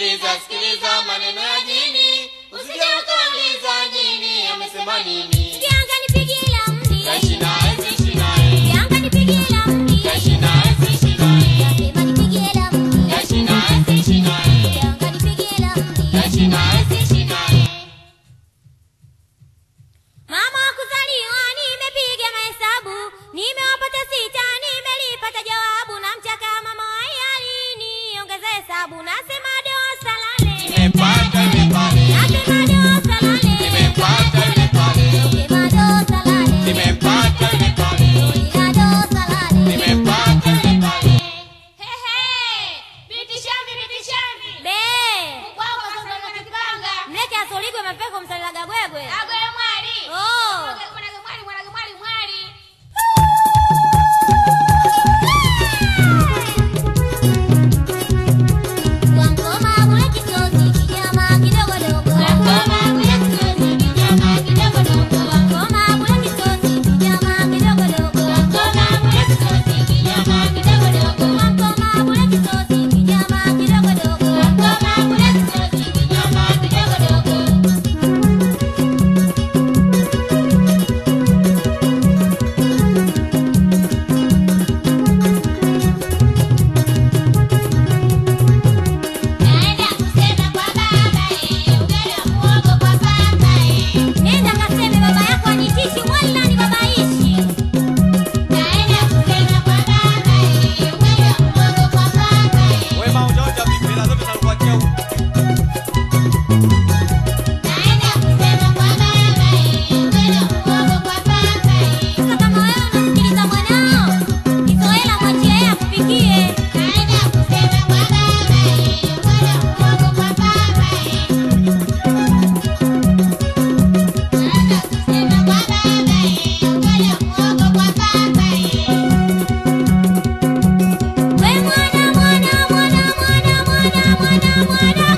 sikiliza maneno ya jini. Usije ukauliza jini amesema nini. Kianga nipigie la mdi. Kaishi naye siishi naye. Kianga nipigie la mdi. Kaishi naye siishi naye. Nasema nipigie la mdi. Kaishi naye siishi naye. Kianga nipigie la mdi. Kaishi naye siishi naye. Mama kuzaliwa nimepiga mahesabu, nimewapata 6, nimelipata jawabu, namchaka mama ayalini ongeza hesabu, nasema dosa la 4. Nimepata ile pale. Nasema dosa la 4. Nimepata ile pale. Nasema dosa la 4. Nimepata ile pale. Ina dosa la 4. Nimepata ile pale. Binti Shambi. Be. Kwao kwa sasa unakipanga. Mleke asoligwe mapeko msalilaga gwegwe. Agwe mwali. Oh. Mwana mwali. Wangoma kule kisosi kijama kidogo dogo. Ngoma kule kisosi kijama kidogo dogo. Wangoma kule kisosi kijama kidogo dogo. Ngoma kule kisosi kijama kidogo dogo. Wangoma kule kisosi kijama kidogo dogo. Ngoma kule kisosi kijama kidogo dogo. Naenda kusema kwa baba ugali wa muhogo kwa papa Nenda kaseme baba yako anitishi wala ni babaishi. Naenda kusema kwa baba ugali wa muhogo kwa papa Wema unaoja vipela zote zinakuachia huko. Naenda kusema kwa baba ugali wa muhogo kwa papa Sasa kama wewe unasikiliza mwanao, Kisoela mwachie yeye akupikie. Naenda kusema kwa baba ugali wa muhogo kwa papa Naenda kusema kwa baba ugali wa muhogo kwa papa We mwana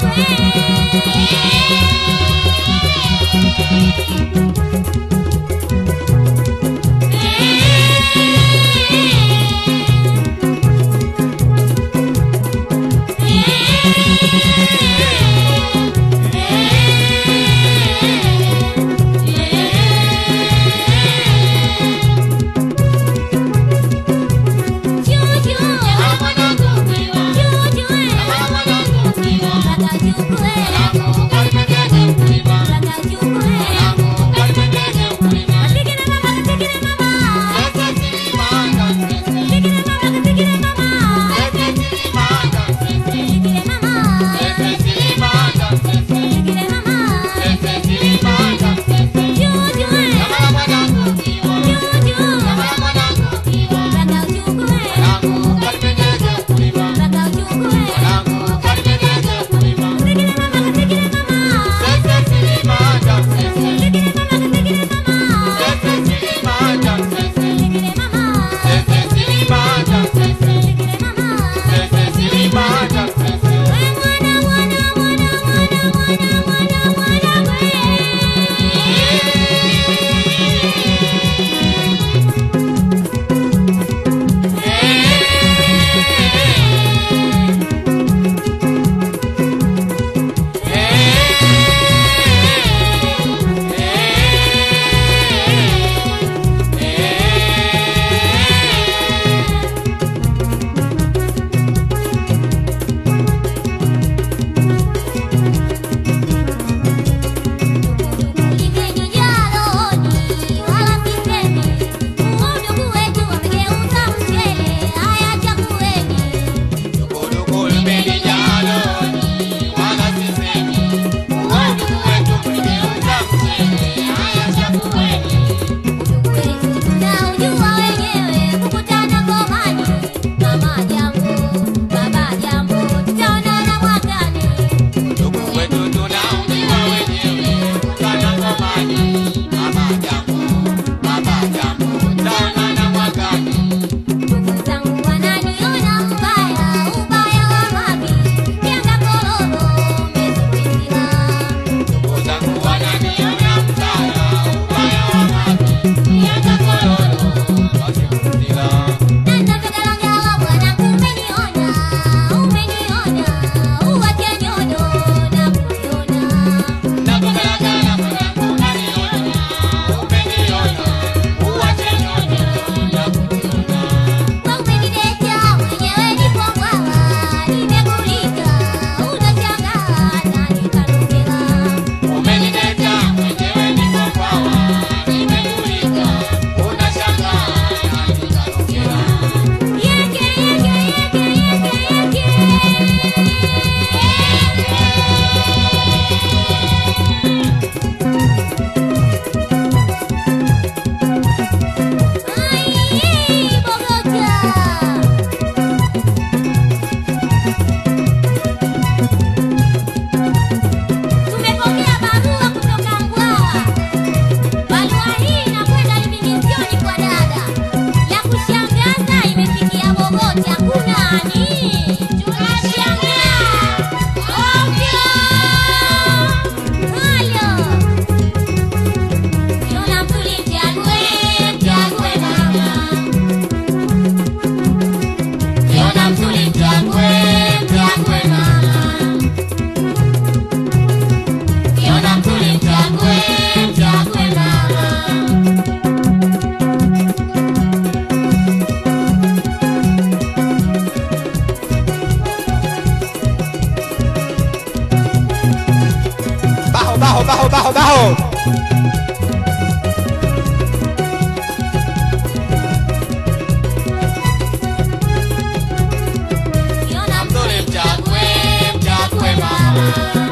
baho baho baho baho. Mtole mchague mama.